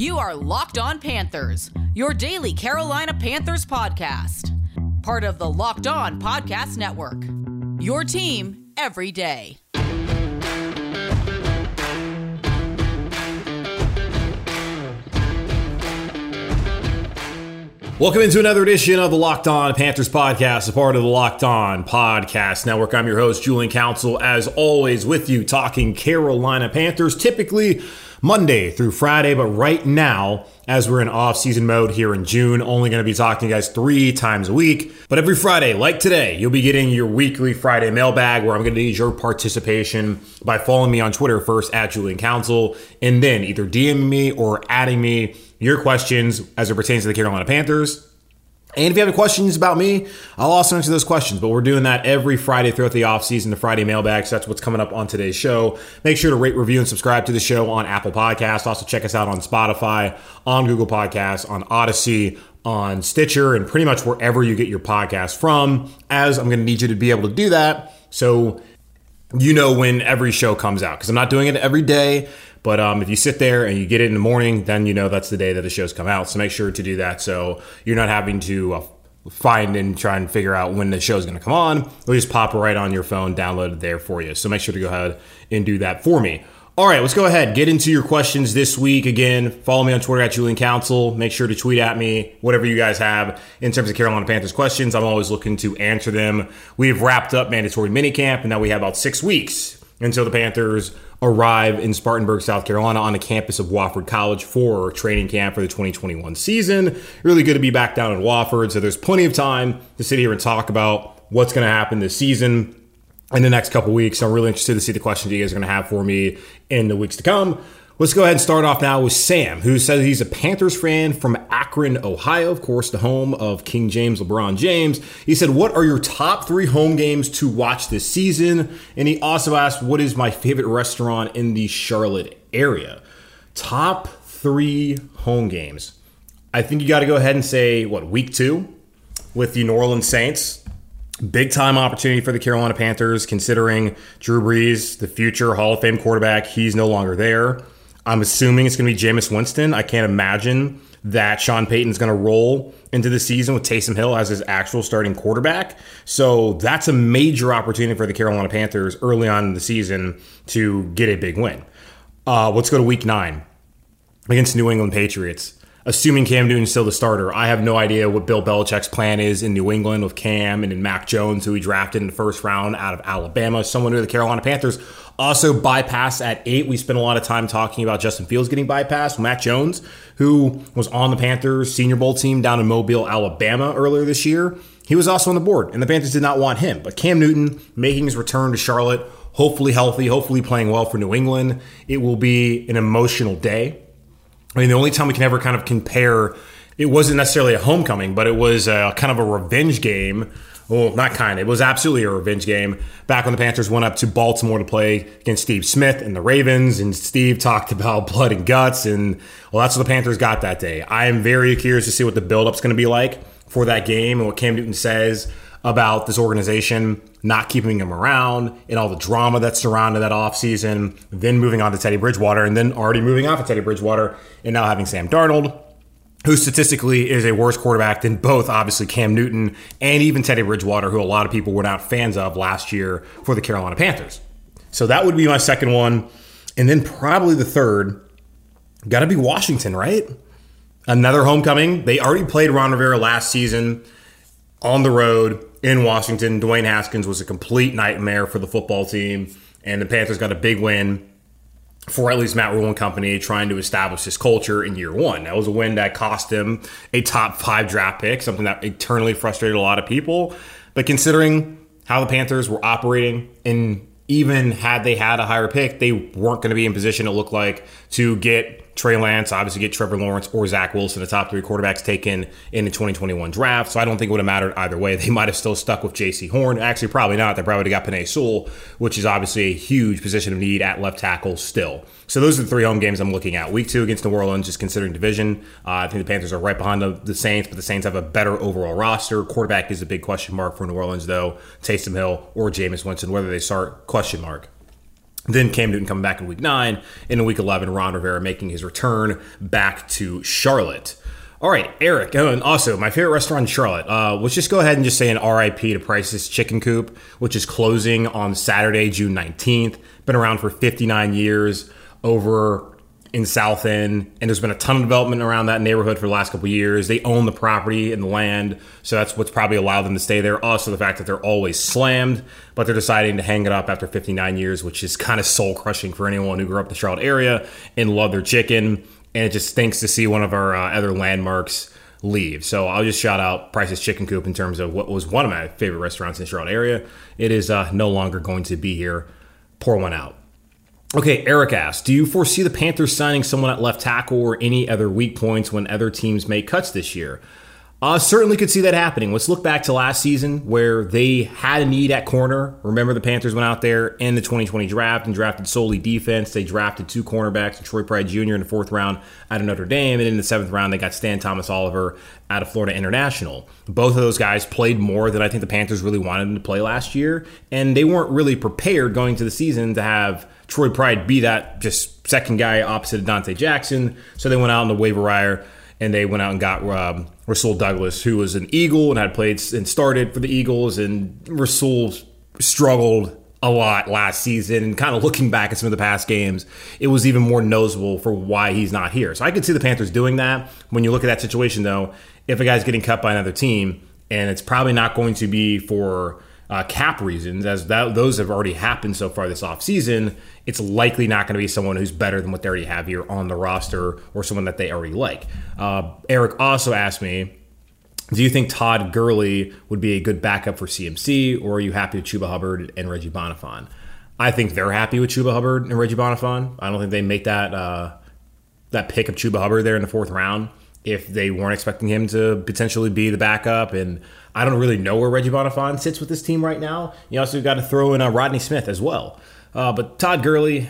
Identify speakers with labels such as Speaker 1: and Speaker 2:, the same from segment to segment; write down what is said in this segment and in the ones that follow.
Speaker 1: You are Locked On Panthers, your daily Carolina Panthers podcast. Part of the Locked On Podcast Network. Your team every day.
Speaker 2: Welcome into another edition of the Locked On Panthers podcast, a part of the Locked On Podcast Network. I'm your host, Julian Council, as always, with you talking Carolina Panthers, typically Monday through Friday, but right now, as we're in off-season mode here in June, only going to be talking to you guys 3 times a week. But every Friday, like today, you'll be getting your weekly Friday mailbag where I'm going to need your participation by following me on Twitter first at Julian Council, and then either DMing me or adding me your questions as it pertains to the Carolina Panthers. And if you have any questions about me, I'll also answer those questions. But we're doing that every Friday throughout the offseason, the Friday mailbag. So that's what's coming up on today's show. Make sure to rate, review, and subscribe to the show on Apple Podcasts. Also check us out on Spotify, on Google Podcasts, on Odyssey, on Stitcher, and pretty much wherever you get your podcast from, as I'm going to need you to be able to do that so you know when every show comes out. Because I'm not doing it every day. But if you sit there and you get it in the morning, then you know that's the day that the shows come out. So make sure to do that so you're not having to find and try and figure out when the show is going to come on. We'll just pop it right on your phone, download it there for you. So make sure to go ahead and do that for me. All right, let's go ahead. Get into your questions this week. Again, follow me on Twitter at Julian Council. Make sure to tweet at me, whatever you guys have in terms of Carolina Panthers questions. I'm always looking to answer them. We've wrapped up mandatory minicamp, and now we have about 6 weeks until the Panthers arrive in Spartanburg, South Carolina on the campus of Wofford College for training camp for the 2021 season. Really good to be back down in Wofford, so there's plenty of time to sit here and talk about what's going to happen this season in the next couple weeks. I'm really interested to see the questions you guys are going to have for me in the weeks to come. Let's go ahead and start off now with Sam, who says he's a Panthers fan from Akron, Ohio, of course, the home of King James, LeBron James. He said, what are your top 3 home games to watch this season? And he also asked, what is my favorite restaurant in the Charlotte area? Top 3 home games. I think you got to go ahead and say, week 2 with the New Orleans Saints. Big time opportunity for the Carolina Panthers, considering Drew Brees, the future Hall of Fame quarterback, he's no longer there. I'm assuming it's going to be Jameis Winston. I can't imagine that Sean Payton's going to roll into the season with Taysom Hill as his actual starting quarterback. So that's a major opportunity for the Carolina Panthers early on in the season to get a big win. Let's go to week 9 against New England Patriots. Assuming Cam Newton's still the starter, I have no idea what Bill Belichick's plan is in New England with Cam and in Mac Jones, who he drafted in the first round out of Alabama. Someone who the Carolina Panthers also bypassed at 8. We spent a lot of time talking about Justin Fields getting bypassed. Mac Jones, who was on the Panthers Senior Bowl team down in Mobile, Alabama earlier this year, he was also on the board, and the Panthers did not want him. But Cam Newton making his return to Charlotte, hopefully healthy, hopefully playing well for New England. It will be an emotional day. I mean, the only time we can ever kind of compare, it wasn't necessarily a homecoming, but it was kind of a revenge game. Well, not kind of. It was absolutely a revenge game back when the Panthers went up to Baltimore to play against Steve Smith and the Ravens, and Steve talked about blood and guts, and, well, that's what the Panthers got that day. I am very curious to see what the build-up's going to be like for that game and what Cam Newton says about this organization not keeping him around and all the drama that surrounded that offseason, then moving on to Teddy Bridgewater, and then already moving off of Teddy Bridgewater and now having Sam Darnold, who statistically is a worse quarterback than both, obviously, Cam Newton and even Teddy Bridgewater, who a lot of people were not fans of last year for the Carolina Panthers. So that would be my second one. And then probably the third, got to be Washington, right? Another homecoming. They already played Ron Rivera last season on the road in Washington. Dwayne Haskins was a complete nightmare for the football team, and the Panthers got a big win for at least Matt Rule and company trying to establish this culture in year 1. That was a win that cost him a top 5 draft pick, something that eternally frustrated a lot of people. But considering how the Panthers were operating, and even had they had a higher pick, they weren't going to be in position, it looked like, to get Trey Lance, obviously get Trevor Lawrence or Zach Wilson, the top 3 quarterbacks taken in the 2021 draft. So I don't think it would have mattered either way. They might have still stuck with J.C. Horn. Actually, probably not. They probably would have got Penei Sewell, which is obviously a huge position of need at left tackle still. So those are the 3 home games I'm looking at. Week 2 against New Orleans, just considering division. I think the Panthers are right behind the Saints, but the Saints have a better overall roster. Quarterback is a big question mark for New Orleans, though. Taysom Hill or Jameis Winston, whether they start, question mark. Then Cam Newton coming back in week 9. And in week 11, Ron Rivera making his return back to Charlotte. All right, Eric. Oh, and also, my favorite restaurant in Charlotte. Let's just go ahead and just say an RIP to Price's Chicken Coop, which is closing on Saturday, June 19th. Been around for 59 years over in South End, and there's been a ton of development around that neighborhood for the last couple of years. They own the property and the land, so that's what's probably allowed them to stay there. Also, the fact that they're always slammed, but they're deciding to hang it up after 59 years, which is kind of soul-crushing for anyone who grew up in the Charlotte area and loved their chicken. And it just stinks to see one of our other landmarks leave. So I'll just shout out Price's Chicken Coop in terms of what was one of my favorite restaurants in the Charlotte area. It is no longer going to be here. Pour one out. Okay, Eric asks, do you foresee the Panthers signing someone at left tackle or any other weak points when other teams make cuts this year? Certainly could see that happening. Let's look back to last season where they had a need at corner. Remember, the Panthers went out there in the 2020 draft and drafted solely defense. They drafted 2 cornerbacks, Troy Pride Jr. in the 4th round out of Notre Dame, and in the 7th round, they got Stan Thomas Oliver out of Florida International. Both of those guys played more than I think the Panthers really wanted them to play last year, and they weren't really prepared going to the season to have Troy Pride be that just second guy opposite of Dante Jackson. So they went out on the waiver wire and they went out and got Rasul Douglas, who was an Eagle and had played and started for the Eagles. And Rasul struggled a lot last season. And kind of looking back at some of the past games, it was even more noticeable for why he's not here. So I could see the Panthers doing that. When you look at that situation, though, if a guy's getting cut by another team, and it's probably not going to be for cap reasons, as those have already happened so far this offseason, it's likely not going to be someone who's better than what they already have here on the roster or someone that they already like. Eric also asked me, do you think Todd Gurley would be a good backup for CMC, or are you happy with Chuba Hubbard and Reggie Bonifant? I think they're happy with Chuba Hubbard and Reggie Bonifant. I don't think they make that pick of Chuba Hubbard there in the 4th round if they weren't expecting him to potentially be the backup. And I don't really know where Reggie Bonifant sits with this team right now. You also got to throw in Rodney Smith as well. But Todd Gurley,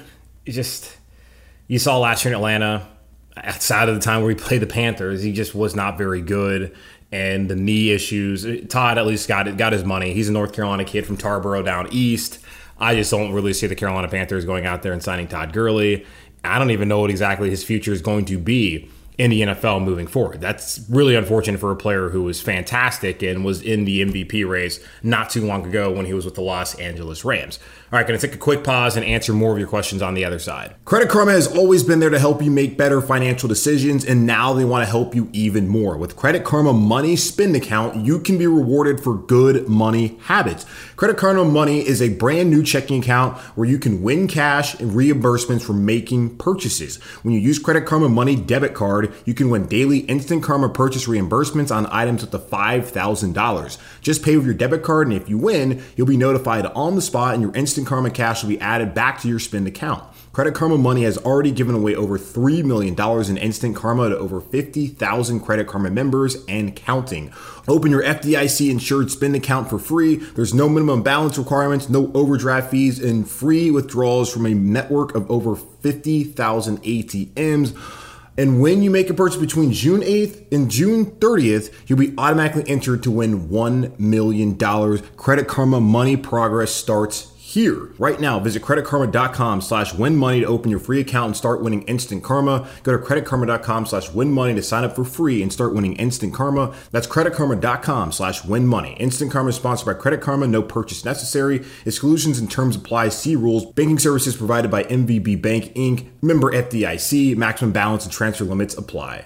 Speaker 2: you saw last year in Atlanta, outside of the time where he played the Panthers, he just was not very good. And the knee issues, Todd at least got his money. He's a North Carolina kid from Tarboro down east. I just don't really see the Carolina Panthers going out there and signing Todd Gurley. I don't even know what exactly his future is going to be in the NFL moving forward. That's really unfortunate for a player who was fantastic and was in the MVP race not too long ago when he was with the Los Angeles Rams. All right, going to take a quick pause and answer more of your questions on the other side. Credit Karma has always been there to help you make better financial decisions, and now they want to help you even more. With Credit Karma Money Spend Account, you can be rewarded for good money habits. Credit Karma Money is a brand new checking account where you can win cash and reimbursements for making purchases. When you use Credit Karma Money debit card, you can win daily Instant Karma purchase reimbursements on items up to $5,000. Just pay with your debit card, and if you win, you'll be notified on the spot, and your Instant Karma cash will be added back to your spend account. Credit Karma Money has already given away over $3 million in Instant Karma to over 50,000 Credit Karma members and counting. Open your FDIC insured spend account for free. There's no minimum balance requirements, no overdraft fees, and free withdrawals from a network of over 50,000 ATMs. And when you make a purchase between June 8th and June 30th, you'll be automatically entered to win $1 million. Credit Karma Money progress starts here. Right now, visit creditkarma.com/winmoney to open your free account and start winning instant karma. Go to creditkarma.com/winmoney to sign up for free and start winning instant karma. That's creditkarma.com/winmoney. Instant Karma is sponsored by Credit Karma. No purchase necessary. Exclusions and terms apply. See rules. Banking services provided by MVB Bank, Inc. Member FDIC. Maximum balance and transfer limits apply.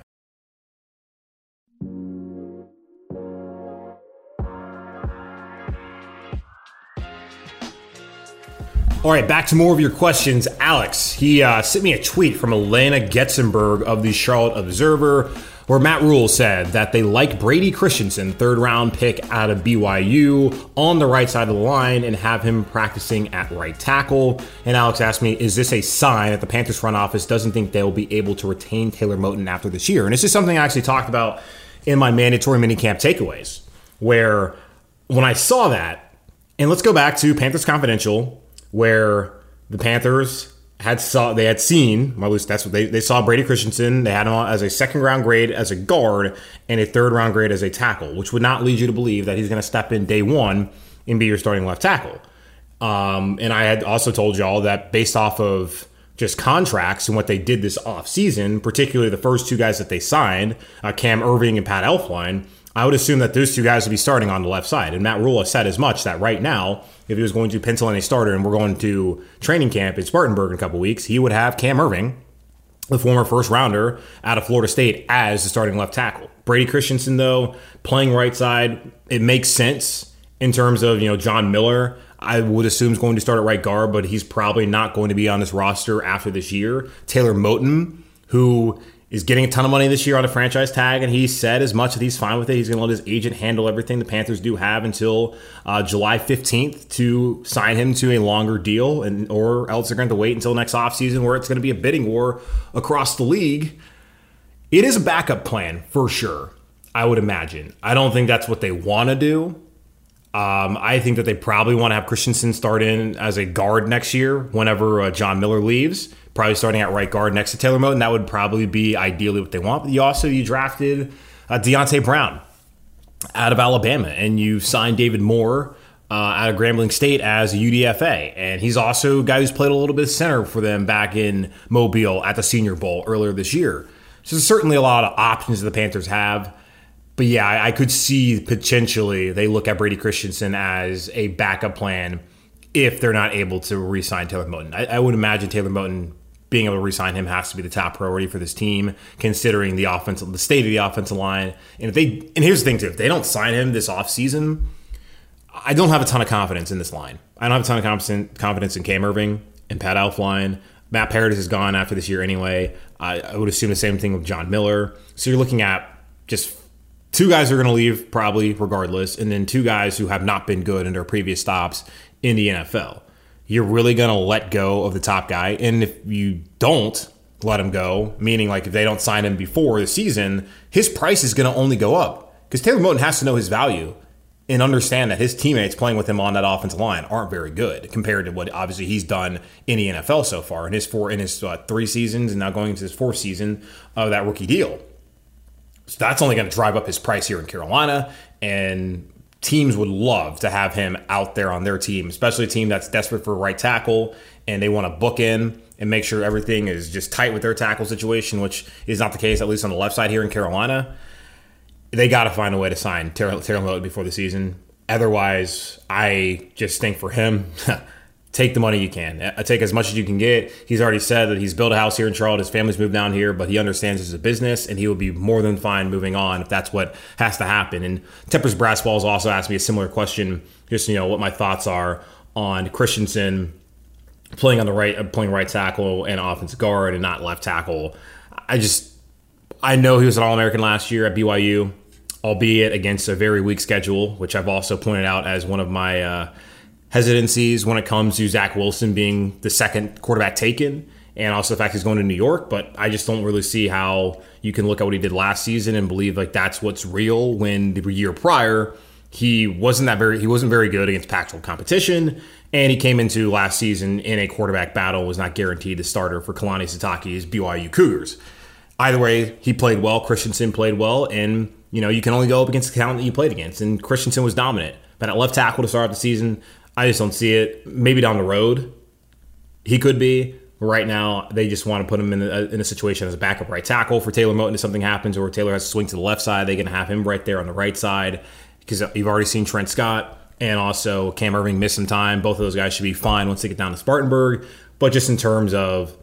Speaker 2: All right, back to more of your questions. Alex, he sent me a tweet from Elena Getzenberg of the Charlotte Observer, where Matt Rule said that they like Brady Christensen, 3rd-round pick out of BYU, on the right side of the line and have him practicing at right tackle. And Alex asked me, is this a sign that the Panthers front office doesn't think they'll be able to retain Taylor Moton after this year? And this is something I actually talked about in my mandatory minicamp takeaways, where when I saw that, and let's go back to Panthers Confidential, where the Panthers had seen, well, at least that's what they saw Brady Christensen. They had him as a 2nd-round grade as a guard and a 3rd-round grade as a tackle, which would not lead you to believe that he's going to step in day one and be your starting left tackle. And I had also told y'all that based off of just contracts and what they did this offseason, particularly the first two guys that they signed, Cam Erving and Pat Elflein, I would assume that those two guys would be starting on the left side. And Matt Rule has said as much that right now, if he was going to pencil in a starter and we're going to training camp in Spartanburg in a couple weeks, he would have Cam Erving, the former first rounder out of Florida State, as the starting left tackle. Brady Christensen, though, playing right side, it makes sense in terms of, John Miller, I would assume is going to start at right guard, but he's probably not going to be on this roster after this year. Taylor Moton, who is getting a ton of money this year on a franchise tag, and he said as much that he's fine with it. He's going to let his agent handle everything. The Panthers do have until July 15th to sign him to a longer deal, or else they're going to wait until next offseason where it's going to be a bidding war across the league. It is a backup plan for sure, I would imagine. I don't think that's what they want to do. I think that they probably want to have Christensen start in as a guard next year whenever John Miller leaves, probably starting at right guard next to Taylor Moton. That would probably be ideally what they want. But you drafted Deontay Brown out of Alabama, and you signed David Moore out of Grambling State as a UDFA. And he's also a guy who's played a little bit of center for them back in Mobile at the Senior Bowl earlier this year. So there's certainly a lot of options that the Panthers have. But yeah, I could see potentially they look at Brady Christensen as a backup plan if they're not able to re-sign Taylor Moton. I would imagine Taylor Moton being able to re-sign him has to be the top priority for this team, considering the state of the offensive line. And here's the thing too: if they don't sign him this offseason, I don't have a ton of confidence in this line. I don't have a ton of confidence in Cam Erving and Pat Elflein. Matt Paradis is gone after this year anyway. I would assume the same thing with John Miller. So you're looking at just two guys are going to leave probably regardless, and then two guys who have not been good in their previous stops in the NFL. You're really going to let go of the top guy, and if you don't let him go, meaning like if they don't sign him before the season, his price is going to only go up because Taylor Moton has to know his value and understand that his teammates playing with him on that offensive line aren't very good compared to what obviously he's done in the NFL so far in his 3 seasons and now going into his 4th season of that rookie deal. So that's only going to drive up his price here in Carolina, and teams would love to have him out there on their team, especially a team that's desperate for a right tackle and they want to book in and make sure everything is just tight with their tackle situation, which is not the case, at least on the left side here in Carolina. They got to find a way to sign Taylor Moton before the season. Otherwise, I just think for him, take the money you can. Take as much as you can get. He's already said that he's built a house here in Charlotte. His family's moved down here, but he understands this is a business, and he will be more than fine moving on if that's what has to happen. And Tempers Brass Balls also asked me a similar question, just what my thoughts are on Christensen playing right tackle and offensive guard and not left tackle. I know he was an All-American last year at BYU, albeit against a very weak schedule, which I've also pointed out as one of my hesitancies when it comes to Zach Wilson being the second quarterback taken, and also the fact he's going to New York. But I just don't really see how you can look at what he did last season and believe like that's what's real when the year prior he wasn't very good against Pac-12 competition, and he came into last season in a quarterback battle, was not guaranteed the starter for Kalani Sitake's BYU Cougars. Either way, he played well. Christensen played well, and you can only go up against the talent that you played against, and Christensen was dominant. But at left tackle to start the season, I just don't see it. Maybe down the road, he could be. Right now, they just want to put him in a situation as a backup right tackle for Taylor Moton if something happens, or Taylor has to swing to the left side. They're going to have him right there on the right side because you've already seen Trent Scott and also Cam Erving miss some time. Both of those guys should be fine once they get down to Spartanburg. But just in terms of,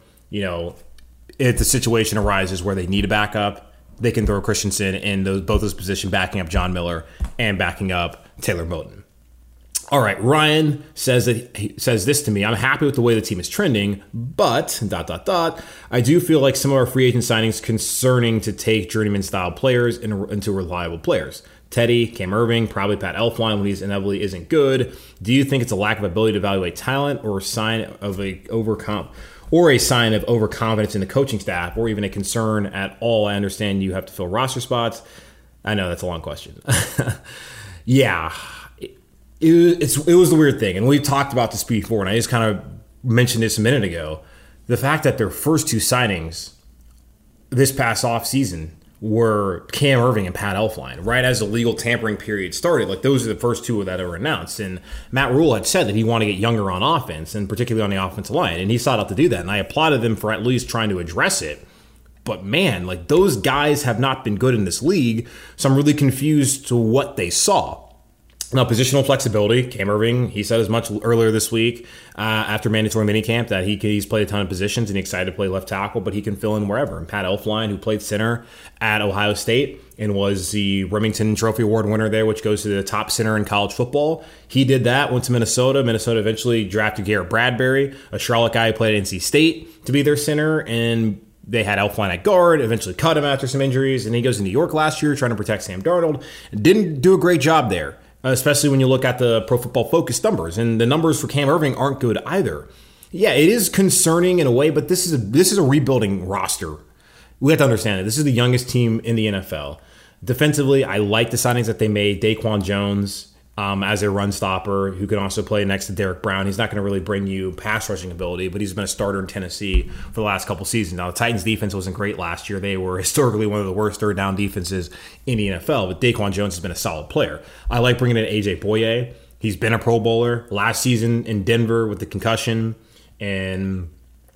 Speaker 2: if the situation arises where they need a backup, they can throw Christensen in both those positions, backing up John Miller and backing up Taylor Moton. All right, Ryan says this to me. I'm happy with the way the team is trending, but ... I do feel like some of our free agent signings concerning to take journeyman-style players into reliable players. Teddy, Cam Erving, probably Pat Elflein when he's inevitably isn't good. Do you think it's a lack of ability to evaluate talent or a sign of overconfidence in the coaching staff, or even a concern at all? I understand you have to fill roster spots. I know that's a long question. Yeah. It was the weird thing, and we've talked about this before, and I just kind of mentioned this a minute ago. The fact that their first two signings this past offseason were Cam Erving and Pat Elflein, right as the legal tampering period started. Like, those are the first two that were announced. And Matt Rhule had said that he wanted to get younger on offense, and particularly on the offensive line. And he sought out to do that. And I applauded them for at least trying to address it. But man, like, those guys have not been good in this league. So I'm really confused to what they saw. Now, positional flexibility, Cam Erving, he said as much earlier this week after mandatory minicamp that he's played a ton of positions and he's excited to play left tackle, but he can fill in wherever. And Pat Elflein, who played center at Ohio State and was the Remington Trophy Award winner there, which goes to the top center in college football, he did that, went to Minnesota. Minnesota eventually drafted Garrett Bradbury, a Charlotte guy who played at NC State, to be their center, and they had Elflein at guard, eventually cut him after some injuries, and he goes to New York last year trying to protect Sam Darnold. Didn't do a great job there. Especially when you look at the Pro Football Focus numbers, and the numbers for Cam Erving aren't good either. Yeah, it is concerning in a way, but this is a rebuilding roster. We have to understand it. This is the youngest team in the NFL. Defensively, I like the signings that they made. Daquan Jones as a run stopper who can also play next to Derek Brown. He's not going to really bring you pass rushing ability, but he's been a starter in Tennessee for the last couple seasons. Now, the Titans defense wasn't great last year. They were historically one of the worst third down defenses in the NFL, but Daquan Jones has been a solid player. I like bringing in A.J. Boye. He's been a Pro Bowler last season in Denver with the concussion and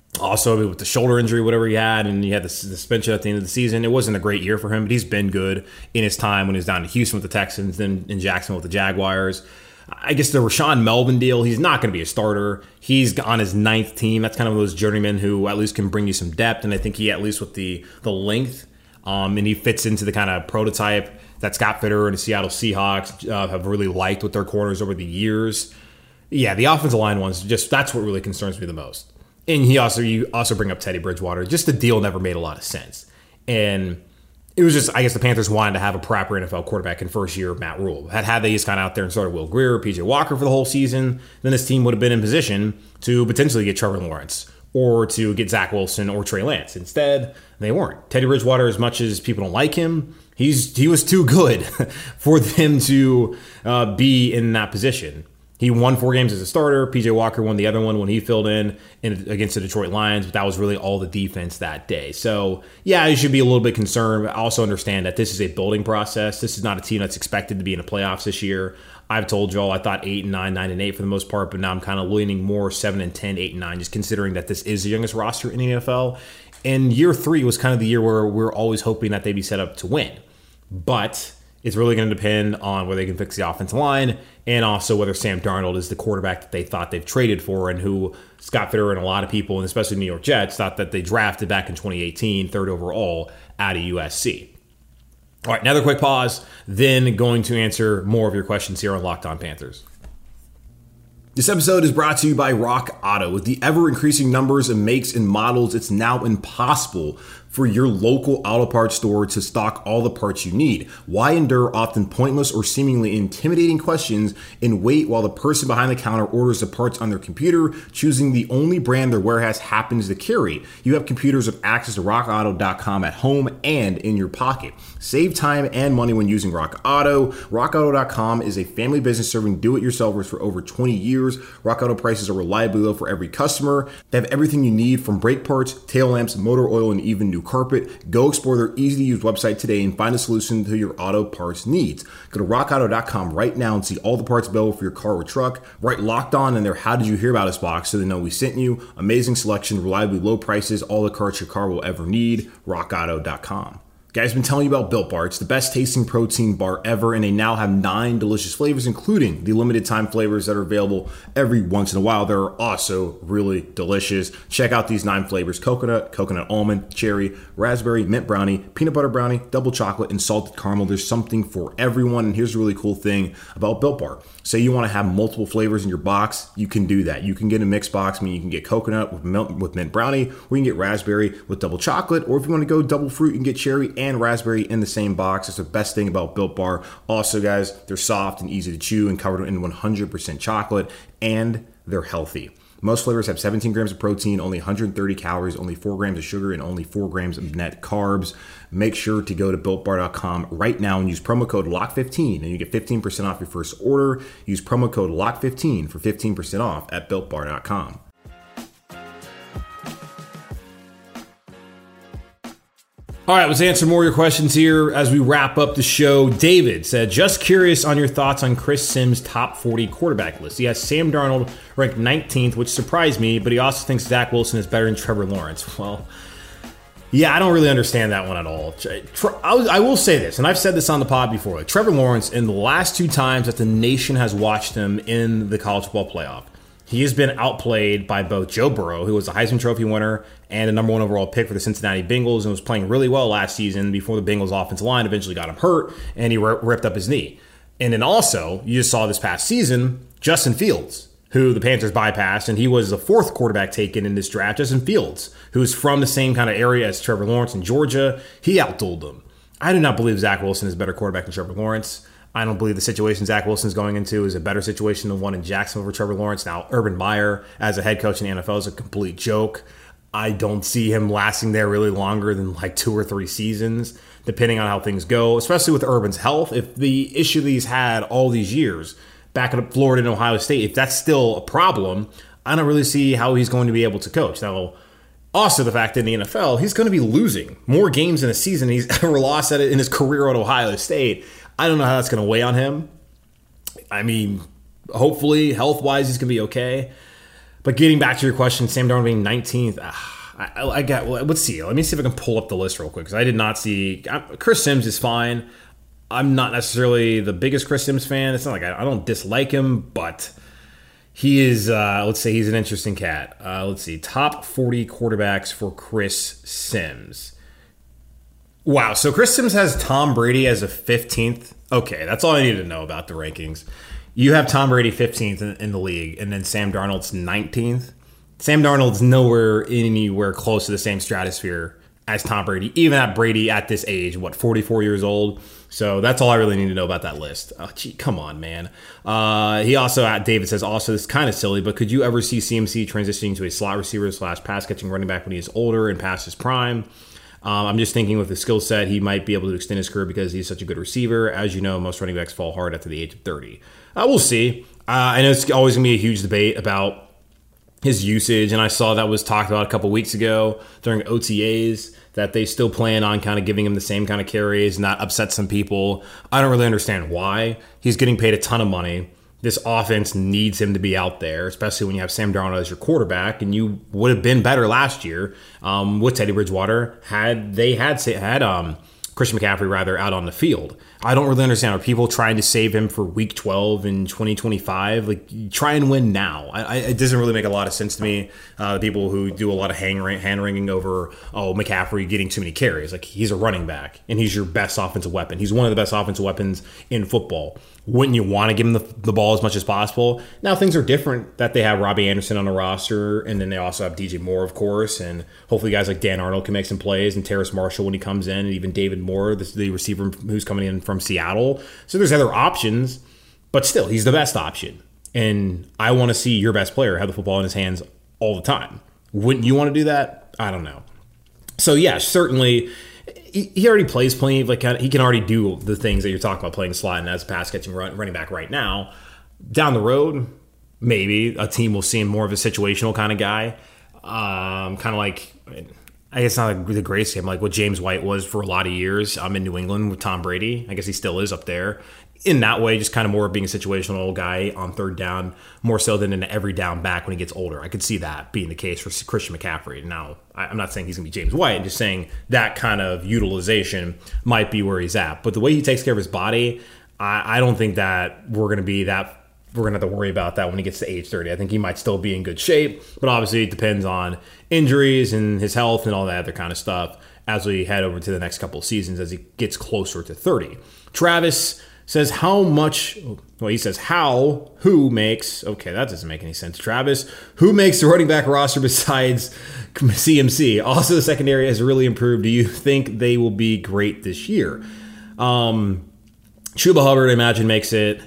Speaker 2: also with the shoulder injury, whatever he had, and he had the suspension at the end of the season. It wasn't a great year for him, but he's been good in his time when he was down to Houston with the Texans, then in Jacksonville with the Jaguars. I guess the Rashaan Melvin deal, he's not going to be a starter. He's on his 9th team. That's kind of those journeymen who at least can bring you some depth, and I think he, at least with the length, and he fits into the kind of prototype that Scott Fitterer and the Seattle Seahawks have really liked with their corners over the years. Yeah, the offensive line ones, that's what really concerns me the most. And you also bring up Teddy Bridgewater. Just the deal never made a lot of sense. And it was just, I guess the Panthers wanted to have a proper NFL quarterback in first year of Matt Rhule. Had they just gone out there and started Will Grier, PJ Walker for the whole season, then this team would have been in position to potentially get Trevor Lawrence or to get Zach Wilson or Trey Lance. Instead, they weren't. Teddy Bridgewater, as much as people don't like him, he was too good for them to be in that position. He won 4 games as a starter. PJ Walker won the other one when he filled in against the Detroit Lions, but that was really all the defense that day. So, yeah, you should be a little bit concerned, but also understand that this is a building process. This is not a team that's expected to be in the playoffs this year. I've told y'all I thought 8-9, 9-8 for the most part, but now I'm kind of leaning more 7-10, 8-9, just considering that this is the youngest roster in the NFL. And year 3 was kind of the year where we're always hoping that they'd be set up to win. But it's really going to depend on whether they can fix the offensive line and also whether Sam Darnold is the quarterback that they thought they've traded for and who Scott Fitterer and a lot of people, and especially New York Jets, thought that they drafted back in 2018, 3rd overall out of USC. All right, another quick pause, then going to answer more of your questions here on Locked On Panthers. This episode is brought to you by Rock Auto. With the ever-increasing numbers of makes and models, it's now impossible for your local auto parts store to stock all the parts you need. Why endure often pointless or seemingly intimidating questions and wait while the person behind the counter orders the parts on their computer, choosing the only brand their warehouse happens to carry? You have computers with access to rockauto.com at home and in your pocket. Save time and money when using Rock Auto. RockAuto.com is a family business serving do-it-yourselfers for over 20 years. Rock Auto prices are reliably low for every customer. They have everything you need from brake parts, tail lamps, motor oil, and even new carpet. Go explore their easy-to-use website today and find a solution to your auto parts needs. Go to rockauto.com right now and see all the parts available for your car or truck. Write Locked On in their How Did You Hear About Us box so they know we sent you. Amazing selection, reliably low prices, all the parts your car will ever need. rockauto.com. Guys, been telling you about Built Bar. It's the best tasting protein bar ever, and they now have 9 delicious flavors, including the limited time flavors that are available every once in a while. They're also really delicious. Check out these 9 flavors: coconut, coconut almond, cherry, raspberry, mint brownie, peanut butter brownie, double chocolate, and salted caramel. There's something for everyone, and here's a really cool thing about Built Bar. Say you want to have multiple flavors in your box, you can do that. You can get a mixed box, meaning you can get coconut with mint brownie, or you can get raspberry with double chocolate, or if you want to go double fruit, you can get cherry and raspberry in the same box. It's the best thing about Built Bar. Also, guys, they're soft and easy to chew and covered in 100% chocolate, and they're healthy. Most flavors have 17 grams of protein, only 130 calories, only 4 grams of sugar, and only 4 grams of net carbs. Make sure to go to BuiltBar.com right now and use promo code LOCK15, and you get 15% off your first order. Use promo code LOCK15 for 15% off at BuiltBar.com. All right, let's answer more of your questions here as we wrap up the show. David said, just curious on your thoughts on Chris Sims' top 40 quarterback list. He has Sam Darnold ranked 19th, which surprised me, but he also thinks Zach Wilson is better than Trevor Lawrence. Well, yeah, I don't really understand that one at all. I will say this, and I've said this on the pod before. Like, Trevor Lawrence, in the last 2 times that the nation has watched him in the college football playoff, he has been outplayed by both Joe Burrow, who was a Heisman Trophy winner and a number 1 overall pick for the Cincinnati Bengals and was playing really well last season before the Bengals offensive line eventually got him hurt and he ripped up his knee. And then also, you just saw this past season, Justin Fields, who the Panthers bypassed, and he was the 4th quarterback taken in this draft. Justin Fields, who's from the same kind of area as Trevor Lawrence in Georgia, he outdueled them. I do not believe Zach Wilson is a better quarterback than Trevor Lawrence. I don't believe the situation Zach Wilson is going into is a better situation than one in Jacksonville for Trevor Lawrence. Now, Urban Meyer as a head coach in the NFL is a complete joke. I don't see him lasting there really longer than like 2 or 3 seasons, depending on how things go, especially with Urban's health. If the issue that he's had all these years back at Florida and Ohio State, if that's still a problem, I don't really see how he's going to be able to coach. Now, also the fact that in the NFL, he's going to be losing more games in a season than he's ever lost at it in his career at Ohio State. I don't know how that's going to weigh on him. I mean, hopefully, health-wise, he's going to be okay. But getting back to your question, Sam Darnold being 19th, let's see. Let me see if I can pull up the list real quick, because I did not see. Chris Sims is fine. I'm not necessarily the biggest Chris Sims fan. It's not like I don't dislike him, but he is, let's say he's an interesting cat. Let's see. Top 40 quarterbacks for Chris Sims. Wow, so Chris Sims has Tom Brady as a 15th. Okay, that's all I need to know about the rankings. You have Tom Brady 15th in the league, and then Sam Darnold's 19th. Sam Darnold's anywhere close to the same stratosphere as Tom Brady, even at Brady at this age, 44 years old. So that's all I really need to know about that list. Oh, gee, come on, man. He also, David says, also, this is kind of silly, but could you ever see CMC transitioning to a slot receiver / pass catching running back when he is older and past his prime? I'm just thinking with the skill set, he might be able to extend his career because he's such a good receiver. As you know, most running backs fall hard after the age of 30. We'll see. I know it's always going to be a huge debate about his usage, and I saw that was talked about a couple weeks ago during OTAs, that they still plan on kind of giving him the same kind of carries, and that upset some people. I don't really understand why. He's getting paid a ton of money. This offense needs him to be out there, especially when you have Sam Darnold as your quarterback, and you would have been better last year with Teddy Bridgewater had Christian McCaffrey out on the field. I don't really understand. Are people trying to save him for Week 12 in 2025? Like, try and win now. It doesn't really make a lot of sense to me. The people who do a lot of hand-wringing over, McCaffrey getting too many carries. Like, he's a running back, and he's your best offensive weapon. He's one of the best offensive weapons in football. Wouldn't you want to give him the ball as much as possible? Now, things are different that they have Robbie Anderson on the roster, and then they also have DJ Moore, of course, and hopefully guys like Dan Arnold can make some plays, and Terrace Marshall when he comes in, and even David Moore, the receiver who's coming in from Seattle. So there's other options, but still, he's the best option. And I want to see your best player have the football in his hands all the time. Wouldn't you want to do that? I don't know. So, yeah, certainly he already plays plenty of, he can already do the things that you're talking about playing slot and as a pass-catching running back right now. Down the road, maybe a team will see him more of a situational kind of guy. Kind of like, I guess not the greatest game, like what James White was for a lot of years in New England with Tom Brady. I guess he still is up there. In that way, just kind of more being a situational guy on third down, more so than an every down back when he gets older. I could see that being the case for Christian McCaffrey. Now, I'm not saying he's going to be James White. I'm just saying that kind of utilization might be where he's at. But the way he takes care of his body, I don't think that we're going to have to worry about that when he gets to age 30. I think he might still be in good shape, but obviously it depends on injuries and his health and all that other kind of stuff as we head over to the next couple of seasons as he gets closer to 30. Travis says who makes, okay, that doesn't make any sense. Travis, who makes the running back roster besides CMC? Also, the secondary has really improved. Do you think they will be great this year? Chuba Hubbard, I imagine, makes it.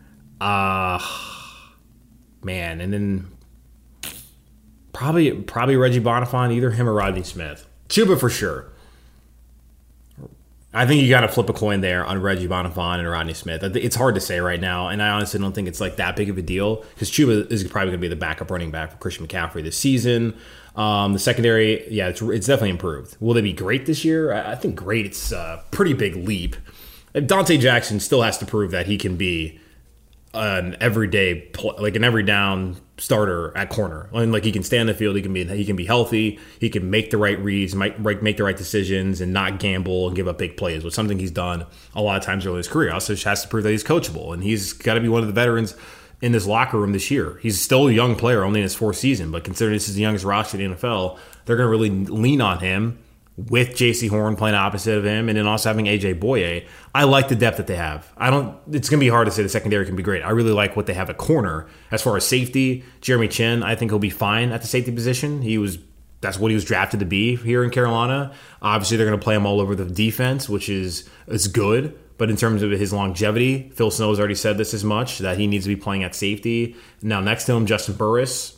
Speaker 2: Man, and then probably Reggie Bonifant, either him or Rodney Smith. Chuba for sure. I think you got to flip a coin there on Reggie Bonifant and Rodney Smith. It's hard to say right now, and I honestly don't think it's like that big of a deal because Chuba is probably going to be the backup running back for Christian McCaffrey this season. The secondary, yeah, it's definitely improved. Will they be great this year? I think great. It's a pretty big leap. Dante Jackson still has to prove that he can be an everyday, like an every down starter at corner. And like he can stay on the field, he can be healthy, he can make the right reads, make the right decisions, and not gamble and give up big plays, which is something he's done a lot of times early in his career. Also has to prove that he's coachable, and he's got to be one of the veterans in this locker room this year. He's still a young player, only in his fourth season, but considering this is the youngest roster in the NFL, they're going to really lean on him with J.C. Horn playing opposite of him and then also having A.J. Boye. I like the depth that they have. It's going to be hard to say the secondary can be great. I really like what they have at corner. As far as safety, Jeremy Chinn, I think he'll be fine at the safety position. That's what he was drafted to be here in Carolina. Obviously, they're going to play him all over the defense, which is good. But in terms of his longevity, Phil Snow has already said this as much, that he needs to be playing at safety. Now, next to him, Justin Burris.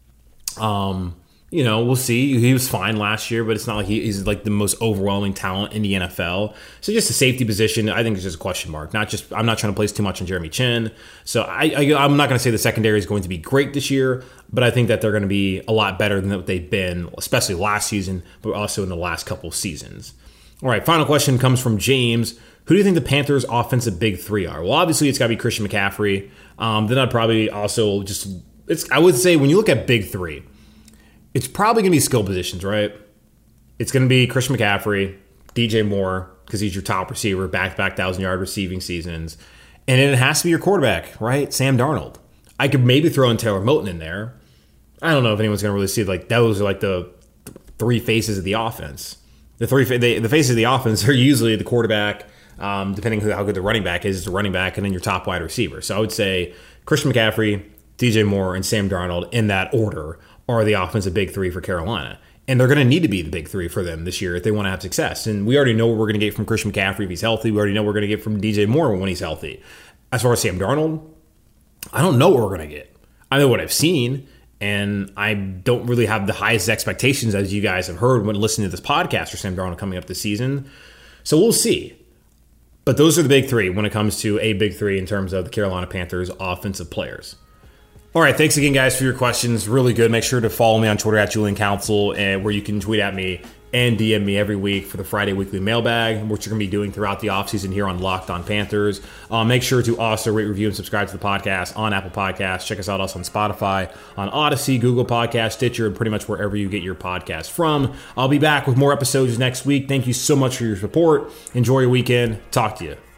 Speaker 2: We'll see. He was fine last year, but it's not like he's like the most overwhelming talent in the NFL. So just a safety position, I think it's just a question mark. I'm not trying to place too much on Jeremy Chinn. So I'm not going to say the secondary is going to be great this year, but I think that they're going to be a lot better than what they've been, especially last season, but also in the last couple of seasons. All right, final question comes from James. Who do you think the Panthers' offensive big three are? Well, obviously it's got to be Christian McCaffrey. Then I'd probably also I would say when you look at big three, it's probably going to be skill positions, right? It's going to be Christian McCaffrey, DJ Moore, because he's your top receiver, back-to-back 1,000-yard receiving seasons. And then it has to be your quarterback, right? Sam Darnold. I could maybe throw in Taylor Moton in there. I don't know if anyone's going to really see, like, those are like the three faces of the offense. The faces of the offense are usually the quarterback, depending on how good the running back is, the running back, and then your top wide receiver. So I would say Christian McCaffrey, DJ Moore, and Sam Darnold in that order are the offensive big three for Carolina. And they're going to need to be the big three for them this year if they want to have success. And we already know what we're going to get from Christian McCaffrey if he's healthy. We already know what we're going to get from DJ Moore when he's healthy. As far as Sam Darnold, I don't know what we're going to get. I know what I've seen, and I don't really have the highest expectations, as you guys have heard when listening to this podcast, for Sam Darnold coming up this season. So we'll see. But those are the big three when it comes to a big three in terms of the Carolina Panthers offensive players. All right, thanks again, guys, for your questions. Really good. Make sure to follow me on Twitter at Julian Council, and where you can tweet at me and DM me every week for the Friday weekly mailbag, which you're going to be doing throughout the offseason here on Locked On Panthers. Make sure to also rate, review, and subscribe to the podcast on Apple Podcasts. Check us out also on Spotify, on Odyssey, Google Podcasts, Stitcher, and pretty much wherever you get your podcast from. I'll be back with more episodes next week. Thank you so much for your support. Enjoy your weekend. Talk to you.